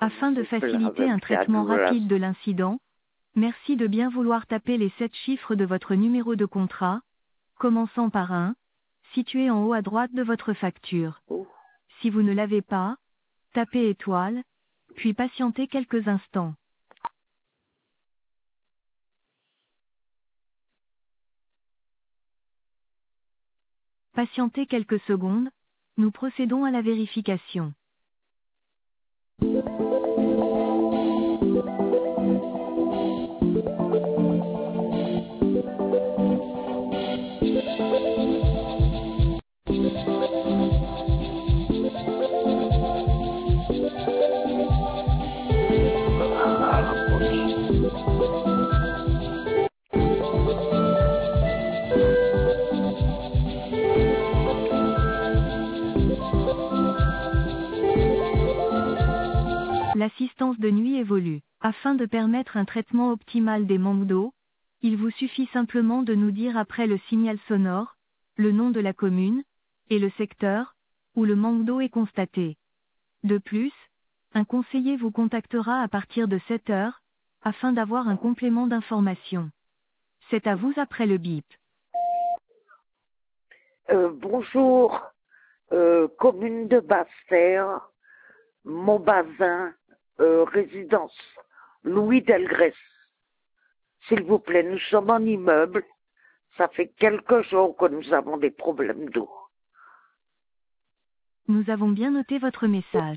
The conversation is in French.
Afin de faciliter un traitement rapide de l'incident, merci de bien vouloir taper les 7 chiffres de votre numéro de contrat, commençant par 1, situé en haut à droite de votre facture. Si vous ne l'avez pas, tapez étoile, puis patientez quelques instants. Patientez quelques secondes, nous procédons à la vérification. L'assistance de nuit évolue. Afin de permettre un traitement optimal des manques d'eau, il vous suffit simplement de nous dire après le signal sonore, le nom de la commune, et le secteur, où le manque d'eau est constaté. De plus, un conseiller vous contactera à partir de 7 heures, afin d'avoir un complément d'information. C'est à vous après le bip. Bonjour, commune de Basse-Terre, Montbazin, résidence Louis Delgrès. S'il vous plaît, nous sommes en immeuble. Ça fait quelques jours que nous avons des problèmes d'eau. Nous avons bien noté votre message.